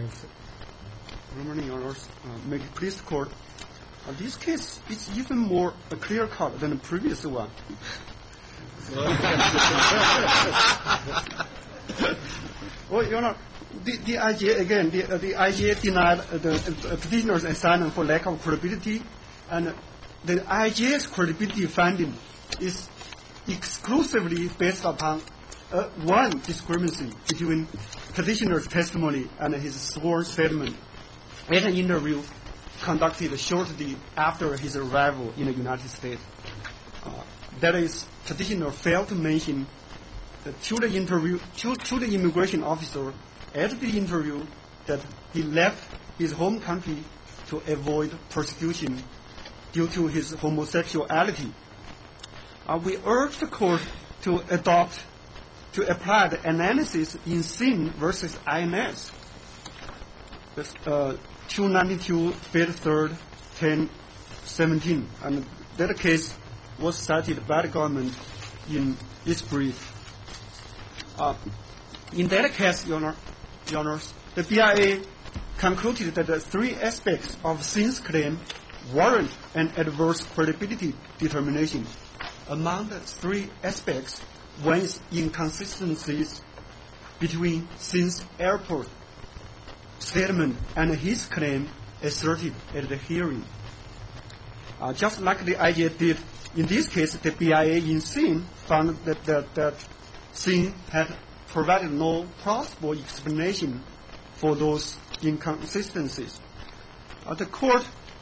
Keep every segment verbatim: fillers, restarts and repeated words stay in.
Good morning, Your Honors. Uh, may it please the Court. Uh, this case is even more uh, clear-cut than the previous one. Well, Your Honor, the, the I J A, again, the, uh, the I J A denied uh, the uh, petitioner's asylum for lack of credibility, and uh, the I J A's credibility finding is exclusively based upon uh, one discrepancy between petitioner's testimony and his sworn statement at an interview conducted shortly after his arrival in the United States. Uh, that is, petitioner failed to mention uh, to the interview to, to the immigration officer at the interview that he left his home country to avoid persecution due to his homosexuality. Uh, we urge the Court to adopt, to apply the analysis in Sin versus I N S, uh, two ninety-two, Fifth third, ten seventeen, and that case was cited by the government in its brief. Uh, in that case, Your Honor, Your Honors, the B I A concluded that the three aspects of Sin's claim warrant an adverse credibility determination. Among the three aspects, one is inconsistencies between Sin's airport statement and his claim asserted at the hearing. Uh, just like the I J A did in this case, the B I A in Sin found that, that, that Sin had provided no plausible explanation for those inconsistencies. Uh, the Court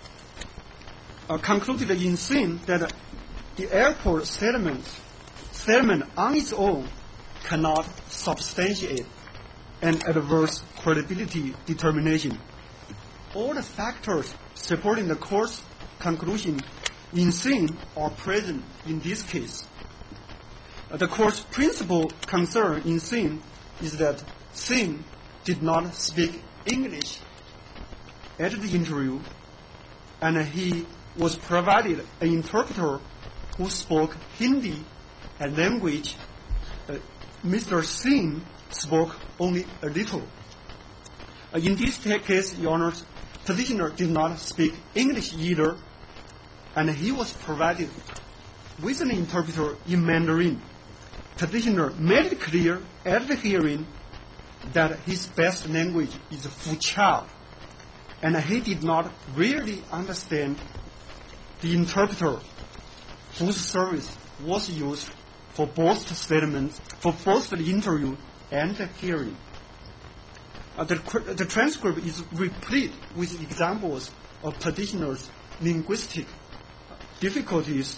uh, concluded in Sin that uh, the airport statement, statement on its own cannot substantiate an adverse credibility determination. All the factors supporting the Court's conclusion in Sin are present in this case. Uh, the Court's principal concern in Sin is that Sin did not speak English at the interview, and he was provided an interpreter who spoke Hindi, a language uh, Mister Sin spoke only a little. Uh, in this case, Your Honors, petitioner did not speak English either, and he was provided with an interpreter in Mandarin. Petitioner made it clear at the hearing that his best language is Fuchao, and he did not really understand the interpreter whose service was used for both the statements, for both the interview and the hearing. Uh, the, the transcript is replete with examples of petitioner's linguistic difficulties,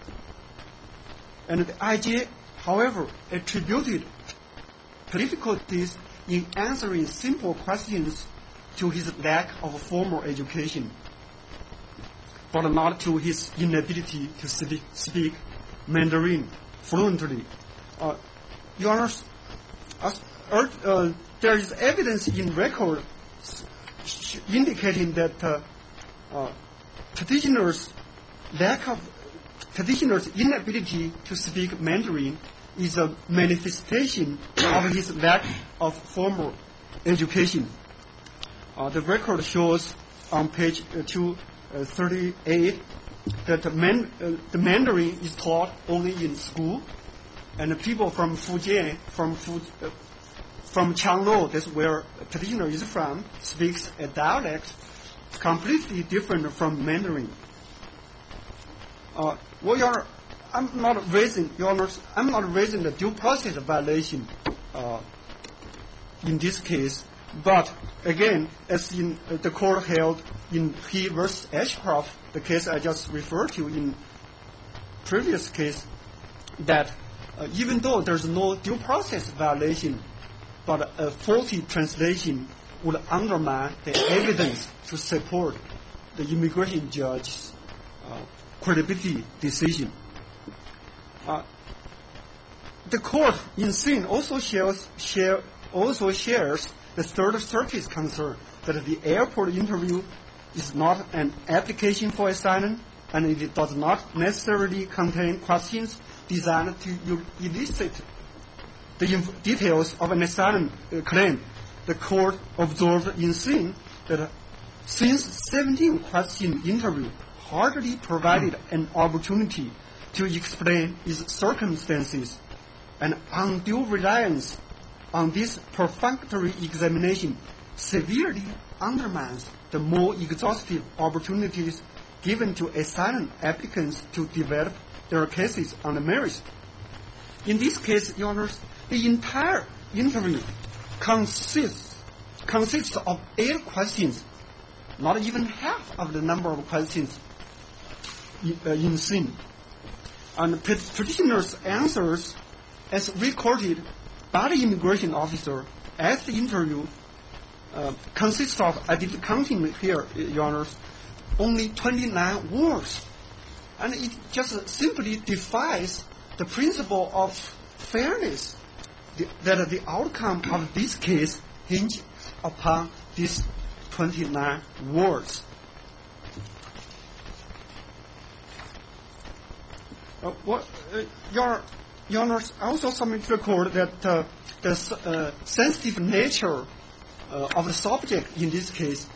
and the I J A, however, attributed difficulties in answering simple questions to his lack of formal education, but not to his inability to speak, speak Mandarin fluently. Uh, Your Honors, uh, uh, there is evidence in record indicating that uh, uh, petitioner's lack of petitioner's inability to speak Mandarin is a manifestation of his lack of formal education. Uh, the record shows on page uh, two thirty-eight that the, man, uh, the Mandarin is taught only in school, and the people from Fujian, from Fu, uh, from Changnou, that's where the petitioner is from, speaks a dialect completely different from Mandarin. Uh, well, Your Honor, I'm not raising, Your Honors, I'm not raising the due process violation uh, in this case, but again, as in uh, the Court held in He versus Ashcroft, the case I just referred to in previous case, that uh, even though there's no due process violation, but a faulty translation would undermine the evidence to support the immigration judge's uh, credibility decision. Uh, the Court in Sin also shares, share, also shares the Third Circuit's concern that the airport interview is not an application for asylum, and it does not necessarily contain questions designed to elicit the inf- details of an asylum uh, claim. the court observed in Singh that since seventeen question interview hardly provided an opportunity to explain its circumstances, and undue reliance on this perfunctory examination severely undermines the more exhaustive opportunities given to asylum applicants to develop their cases on the merits. In this case, Your Honors, the entire interview consists, consists of eight questions, not even half of the number of questions in, uh, in Singh. And the petitioner's answers, as recorded by the immigration officer at the interview, uh, consists of, I did counting here, Your Honors, only twenty-nine words. And it just simply defies the principle of fairness, the, that the outcome of this case hinges upon these twenty-nine words. Uh, what, uh, Your, Your Honors, I also submit to the court that uh, the uh, sensitive nature uh, of the subject in this case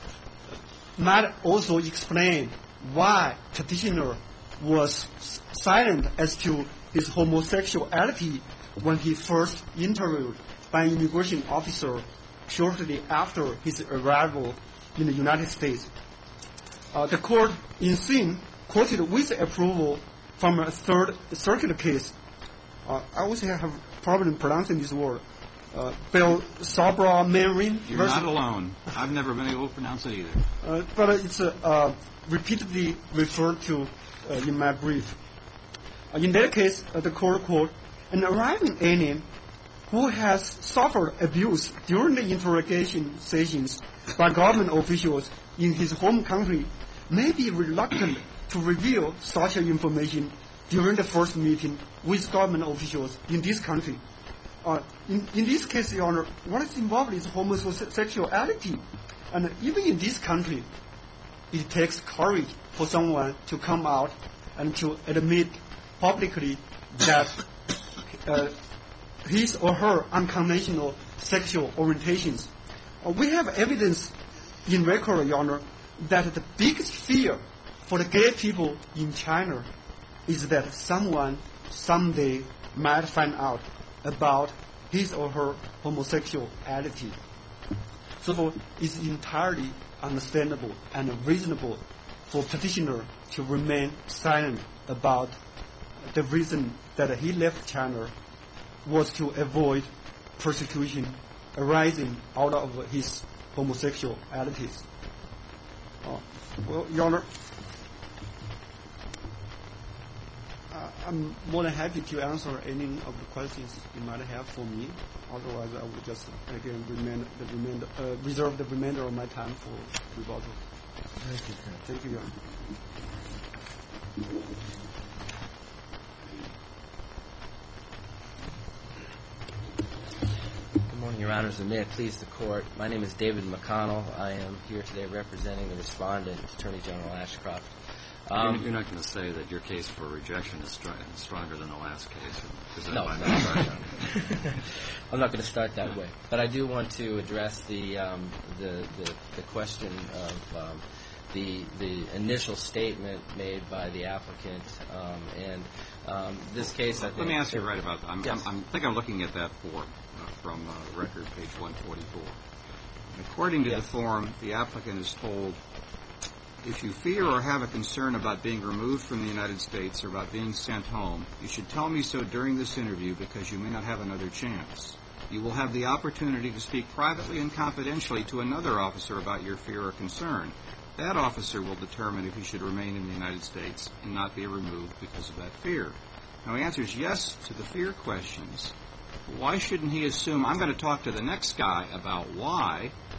might also explain why petitioner was silent as to his homosexuality when he first interviewed by an immigration officer shortly after his arrival in the United States. Uh, the court in Singh quoted with approval from a Third Circuit case. Uh, I always have problem pronouncing this word. Uh, Bel Sabra Marin. You're not alone. I've never been able to pronounce it either. Uh, but it's uh, uh, repeatedly referred to uh, in my brief. Uh, in that case, uh, the court quote, an arriving alien who has suffered abuse during the interrogation sessions by government officials in his home country may be reluctant to reveal such information during the first meeting with government officials in this country. Uh, in, in this case, Your Honor, what is involved is homosexuality. And even in this country, it takes courage for someone to come out and to admit publicly that uh, his or her unconventional sexual orientations. Uh, we have evidence in record, Your Honor, that the biggest fear for the gay people in China is that someone someday might find out about his or her homosexuality. So it's entirely understandable and reasonable for petitioner to remain silent about the reason that he left China was to avoid persecution arising out of his homosexualities. Uh, well, Your Honor, uh, I'm more than happy to answer any of the questions you might have for me. Otherwise, I will just again remain the remainder, uh, reserve the remainder of my time for rebuttal. Thank you, sir. Thank you, Your Honor. Good morning, Your Honors, and may it please the Court. My name is David McConnell. I am here today representing the respondent, Attorney General Ashcroft. Um, You're not going to say that your case for rejection is str- stronger than the last case? No, no, I'm not going to start that way. But I do want to address the um, the, the the question of um, the the initial statement made by the applicant, um, and um, this case. I think. Let me ask you right about that. I'm, yes. I'm, I'm, I think I'm looking at that form uh, from uh, record page one forty-four. According to yes. the form, the applicant is told, if you fear or have a concern about being removed from the United States or about being sent home, you should tell me so during this interview because you may not have another chance. You will have the opportunity to speak privately and confidentially to another officer about your fear or concern. That officer will determine if you should remain in the United States and not be removed because of that fear. Now, he answers yes to the fear questions. Why shouldn't he assume I'm going to talk to the next guy about why,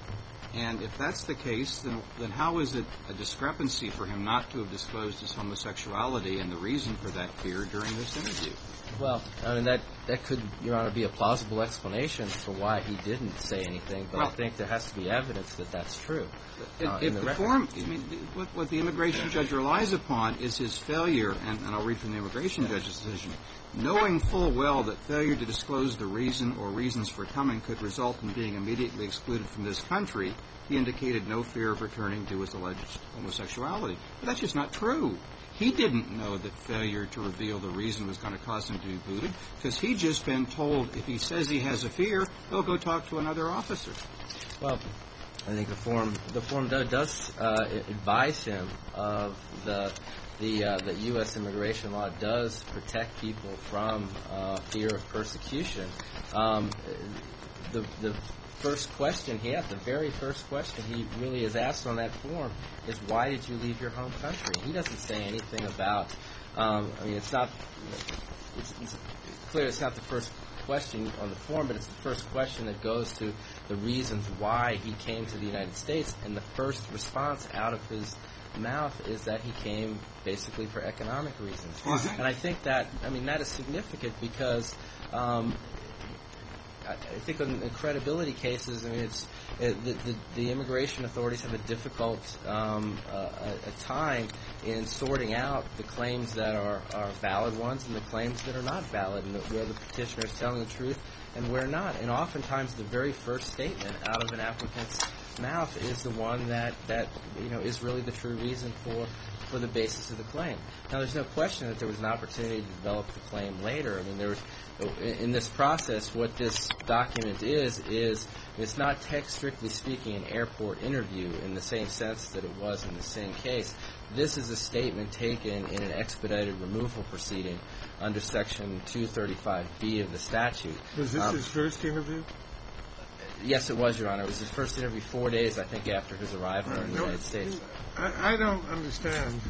And if that's the case, then then how is it a discrepancy for him not to have disclosed his homosexuality and the reason for that fear during this interview? Well, I mean, that, that could, Your Honor, be a plausible explanation for why he didn't say anything, but well, I think there has to be evidence that that's true. Uh, if the, the form, I mean, what, what the immigration judge relies upon is his failure, and, and I'll read from the immigration judge's decision, knowing full well that failure to disclose the reason or reasons for coming could result in being immediately excluded from this country, he indicated no fear of returning to his alleged homosexuality. But that's just not true. He didn't know that failure to reveal the reason was going to cause him to be booted, because he'd just been told if he says he has a fear, they'll go talk to another officer. Well, I think the form the form does uh, advise him of the the uh, the U S immigration law does protect people from uh, fear of persecution. Um, the the first question he asked, the very first question he really is asked on that form is, why did you leave your home country? He doesn't say anything about, um, I mean, it's not, it's, it's clear it's not the first question on the form, but it's the first question that goes to the reasons why he came to the United States, and the first response out of his mouth is that he came basically for economic reasons. And I think that, I mean, that is significant because, um, I think in, in credibility cases, I mean, it's it, the, the the immigration authorities have a difficult um, uh, a, a time in sorting out the claims that are, are valid ones and the claims that are not valid, and where the petitioner is telling the truth and where not. And oftentimes, the very first statement out of an applicant's mouth is the one that that you know is really the true reason for for the basis of the claim. Now, there's no question that there was an opportunity to develop the claim later. I mean, there was. In this process, what this document is, is it's not, text, strictly speaking, an airport interview in the same sense that it was in the same case. This is a statement taken in an expedited removal proceeding under Section two thirty-five B of the statute. Was this um, his first interview? Yes, it was, Your Honor. It was his first interview four days, I think, after his arrival in the no, United States. I, I don't understand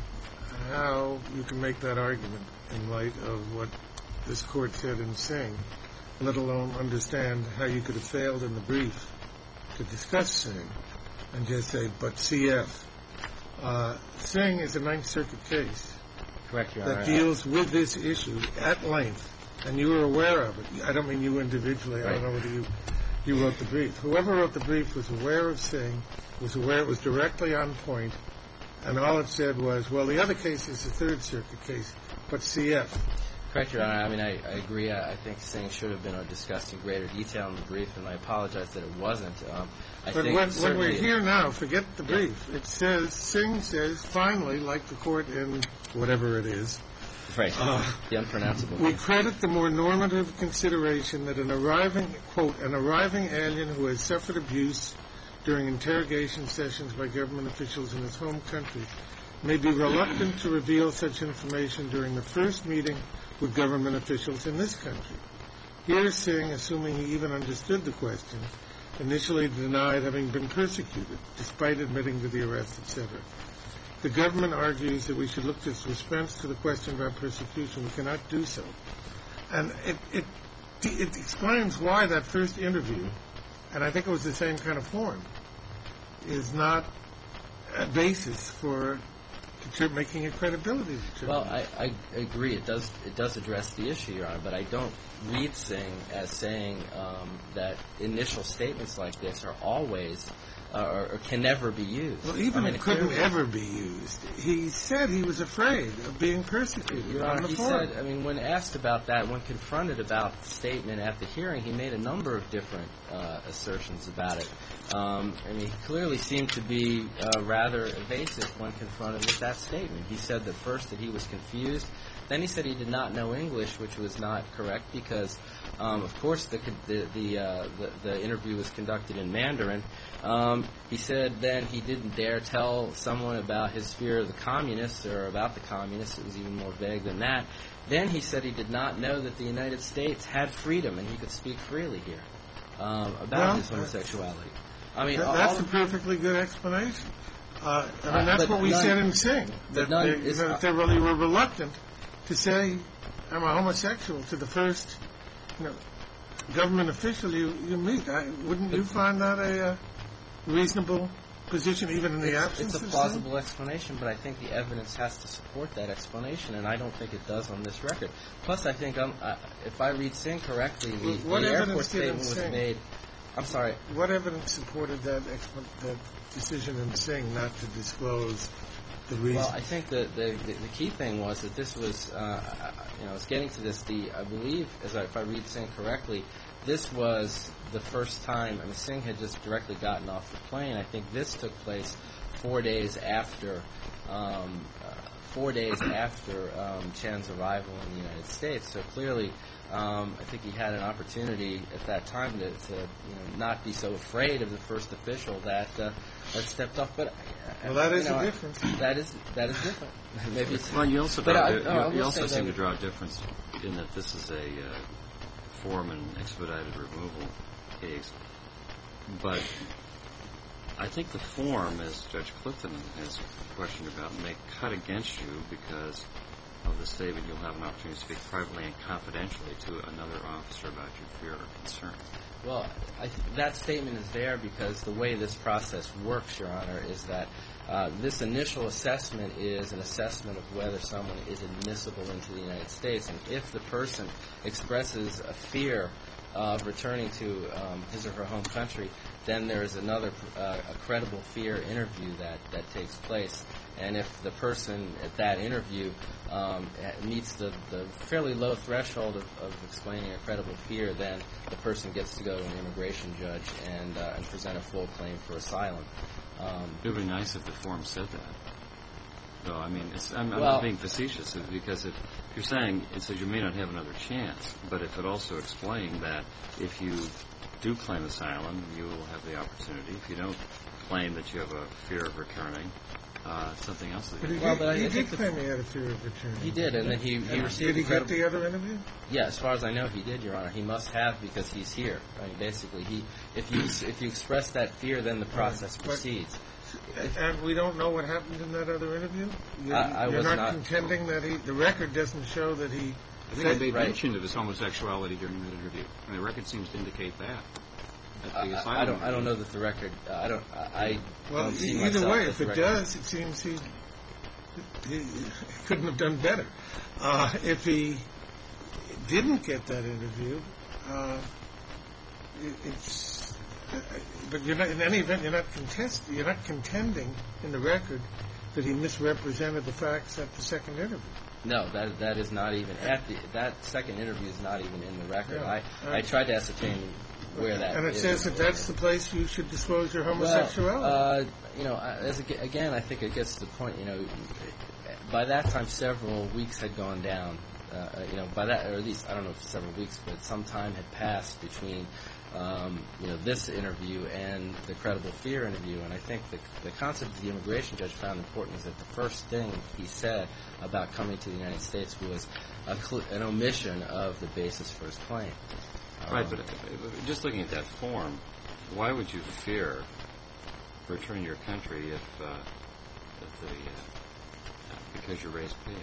how you can make that argument in light of what this Court said in Singh, let alone understand how you could have failed in the brief to discuss Singh and just say, but C F. Uh, Singh is a Ninth Circuit case Correct, Your that Honor. deals with this issue at length, and you were aware of it. I don't mean you individually. Right. I don't know whether you, you wrote the brief. Whoever wrote the brief was aware of Singh, was aware it was directly on point, and all it said was, well, the other case is the Third Circuit case, but C F. Correct, Your Honor. I mean, I, I agree. I, I think Singh should have been discussed in greater detail in the brief, and I apologize that it wasn't. Um, I but think when, when we're it, here now, forget the brief. Yeah. It says, Singh says, finally, like the Court in whatever it is, right, uh, the unpronounceable. We credit the more normative consideration that an arriving, quote, an arriving alien who has suffered abuse during interrogation sessions by government officials in his home country may be reluctant to reveal such information during the first meeting with government officials in this country. Here, Singh, assuming he even understood the question, initially denied having been persecuted, despite admitting to the arrest, et cetera. The government argues that we should look to its response to the question about persecution. We cannot do so. And it, it, it explains why that first interview, and I think it was the same kind of form, is not a basis for making a credibility determination. Well, I, I agree. It does it does address the issue, Your Honor, but I don't read Singh as saying um, that initial statements like this are always uh, or, or can never be used. Well, even I mean, it couldn't clearly, ever be used. He said he was afraid of being persecuted. Your on Honor, the he forum. said, I mean, when asked about that, when confronted about the statement at the hearing, he made a number of different uh, assertions about it. Um, I mean, he clearly seemed to be uh, rather evasive when confronted with that statement. He said that first that he was confused. Then he said he did not know English, which was not correct because, um, of course, the the the, uh, the the interview was conducted in Mandarin. Um, he said then he didn't dare tell someone about his fear of the communists or about the communists. It was even more vague than that. Then he said he did not know that the United States had freedom and he could speak freely here um, about well, his homosexuality. I mean, that, that's a perfectly good explanation. Uh, I mean, that's what we none, said in Singh, that they, is, that they really were reluctant to say, I'm a homosexual to the first, you know, government official you, you meet. I, wouldn't you find that a, uh, reasonable position, even in the It's, absence it's a of plausible explanation, but I think the evidence has to support that explanation, and I don't think it does on this record. Plus, I think um, uh, if I read Singh correctly, the, What the Air evidence Force did it statement was say? made. I'm sorry. sin? What evidence supported that, expl- that decision in Singh not to disclose the reason? Well, I think the, the, the, the key thing was that this was, uh, you know, I was getting to this, the, I believe, as I, if I read Singh correctly, this was the first time, I mean, Singh had just directly gotten off the plane. I think this took place four days after, um, uh, four days after um, Chan's arrival in the United States. So clearly, um, I think he had an opportunity at that time to, to you know, not be so afraid of the first official that uh, that stepped up. But uh, Well, that is you know, a difference. That is that is different. Maybe it's, Well, you also, but draw, I- you, no, I you will also say seem that- to draw a difference in that this is a uh, form and expedited removal case. But I think the form, as Judge Clifton has questioned about, may cut against you because of the statement you'll have an opportunity to speak privately and confidentially to another officer about your fear or concern. Well, I th- that statement is there because the way this process works, Your Honor, is that uh, this initial assessment is an assessment of whether someone is admissible into the United States. And if the person expresses a fear of returning to um, his or her home country, then there is another uh, a credible fear interview that, that takes place. And if the person at that interview um, meets the, the fairly low threshold of, of explaining a credible fear, then the person gets to go to an immigration judge and, uh, and present a full claim for asylum. Um, It would be nice if the form said that. So, I mean, it's, I'm, I'm Well- not being facetious because if you're saying it says you may not have another chance, but if it also explained that if you do claim asylum, you will have the opportunity. If you don't claim that you have a fear of returning, uh, something else. That But you he Well, did, but I- he I did think the- claim he had a fear of returning. he did, and then he, he And received Did he get credible- the other interview? Yeah, as far as I know, he did, Your Honor. He must have because he's here. I mean, basically, he if you if you express that fear, then the process But- proceeds. And we don't know what happened in that other interview? You, I- I you're was not, not- contending that he, the record doesn't show that he, I think I made Right. mention of his homosexuality during that interview. And the record seems to indicate that. At the I, asylum I don't. I don't interview. know that the record. Uh, I don't. I, I well, don't see e- myself either way, as if the it record. does, it seems he, he couldn't have done better. Uh, if he didn't get that interview, uh, it, it's, uh, but you're not, in any event, you're not contest, you're not contending in the record that he misrepresented the facts at the second interview. No, that that is not even at the that second interview is not even in the record. Yeah. I I tried to ascertain where that And it is. says that that's the place you should disclose your homosexuality. Well, uh, you know, as a, again, I think it gets to the point. You know, by that time, several weeks had gone down. Uh, you know, by that, or at least I don't know if several weeks, but some time had passed between, um, you know, this interview and the credible fear interview. And I think the the concept that the immigration judge found important is that the first thing he said about coming to the United States was a cl- an omission of the basis for his claim. right, Um, but uh, just looking at that form, why would you fear returning to your country if, uh, if the, uh, because you raised pig?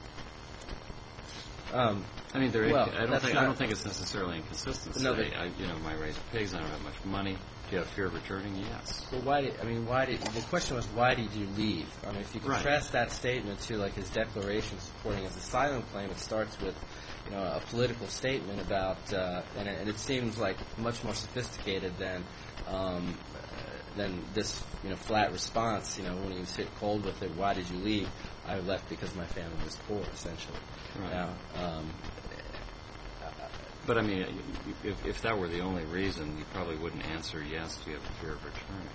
Um, I mean, there. Well, I don't that's think. not- I don't think it's necessarily inconsistent. to No, say, but- I, you know, my raised pigs. I don't have much money. Do you have fear of returning? Yes. Well, why did I mean? Why did the question was why did you leave? I mean, if you Right. contrast that statement to like his declaration supporting his asylum claim, it starts with, you know, a political statement about, uh, and, it, and it seems like much more sophisticated than um, uh, than this, you know, flat response. You know, when he was hit cold with it, why did you leave? I left because my family was poor, essentially. Right. Now, um, But I mean, if, if that were the only reason, you probably wouldn't answer yes. Do you have a fear of returning?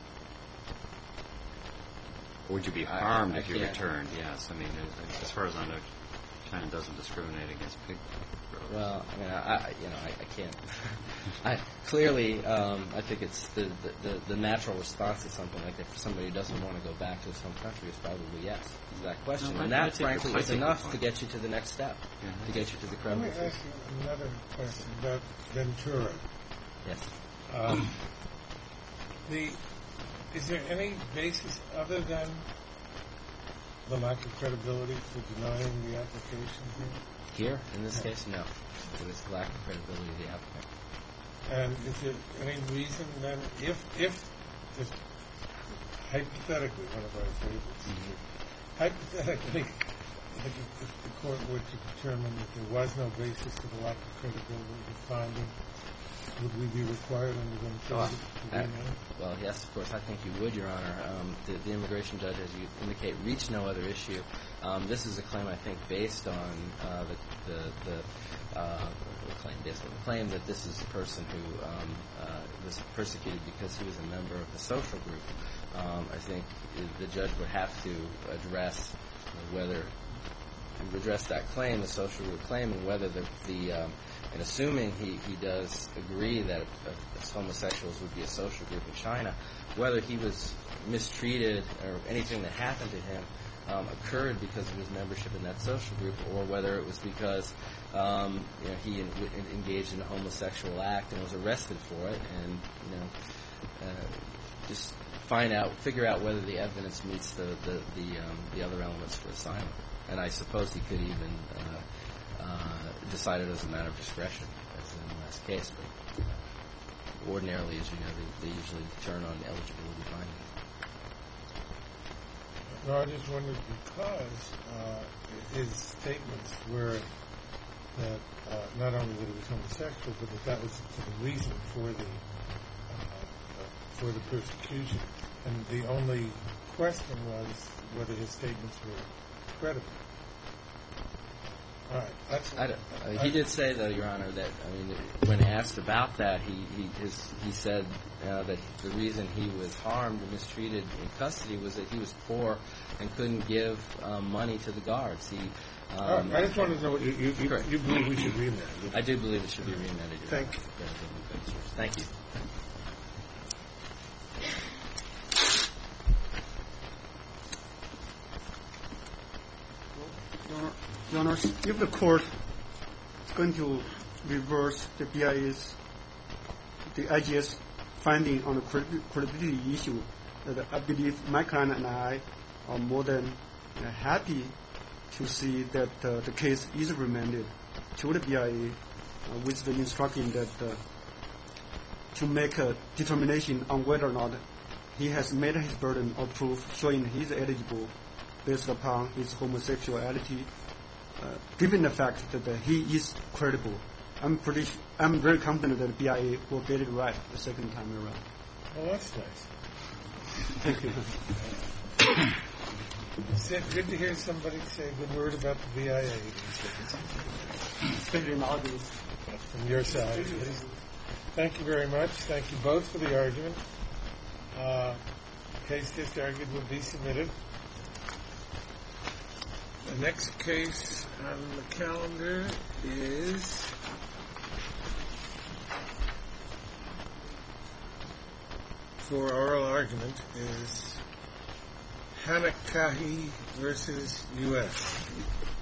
Or would you be I- harmed I if you can't. returned? Yes. I mean, as, as far as I know, China doesn't discriminate against pig growers. Well, I mean, I, I you know, I, I can't. I clearly, um, I think it's the, the, the, the natural response to something like that for somebody who doesn't want to go back to his home country is probably yes to that question, No, I- and I that, take your- frankly, I is take your enough point. to get you to the next step, Yeah. to get you to the Let credible me fear. ask you another question about Ventura. Yes. Um, the is there any basis other than the lack of credibility for denying the application here? Here, in this case, no. It was the lack of credibility of the applicant. And is there any reason then, if if just hypothetically, one of our favorites. Mm-hmm. Hypothetically, if, if the court were to determine that there was no basis to the lack of credibility of the finding, would we be required under the Well, to uh, well, yes, of course, I think you would, Your Honor. Um, the, the immigration judge, as you indicate, reached no other issue. Um, this is a claim, I think, based on uh, the, the, the uh, claim, based on the claim that this is a person who um, uh, was persecuted because he was a member of the social group. Um, I think the judge would have to address whether address that claim, the social group claim, and whether the, the um, and assuming he, he does agree that uh, homosexuals would be a social group in China, whether he was mistreated or anything that happened to him um, occurred because of his membership in that social group, or whether it was because um, you know, he en- engaged in a homosexual act and was arrested for it, and you know, uh, just find out, figure out whether the evidence meets the the the, um, the other elements for asylum. And I suppose he could even uh, uh, decide it as a matter of discretion, as in the last case. But uh, ordinarily, as you know, they, they usually turn on eligibility findings. No, I just wondered because uh, his statements were that uh, not only that he was homosexual, but that that was the reason for the uh, for the persecution, and the only question was whether his statements were credible. All right, that's. I don't, uh, he did say, though, Your Honor, that I mean, when asked about that, he he his, he said uh, that the reason he was harmed and mistreated in custody was that he was poor and couldn't give um, money to the guards. He. Um, All right, I just wanted to know what you you, you, you believe we should remand. I do believe it should be remanded. Your Thank Honor. Thank you. Your Honor, if the court is going to reverse the B I A's, the I G S finding on the credibility issue, that I believe my client and I are more than uh, happy to see that uh, the case is remanded to the B I A uh, with the instruction that uh, to make a determination on whether or not he has met his burden of proof showing he is eligible based upon his homosexuality. Uh, given the fact that uh, he is credible, I'm pretty, I'm very confident that the B I A will get it right the second time around. Well, that's nice. Thank you. It's good to hear somebody say a good word about the B I A. Thank you, Malgus. From your side. Thank you very much. Thank you both for the argument. Uh, the case just argued will be submitted. The next case on the calendar is for oral argument is Hanakahi versus U S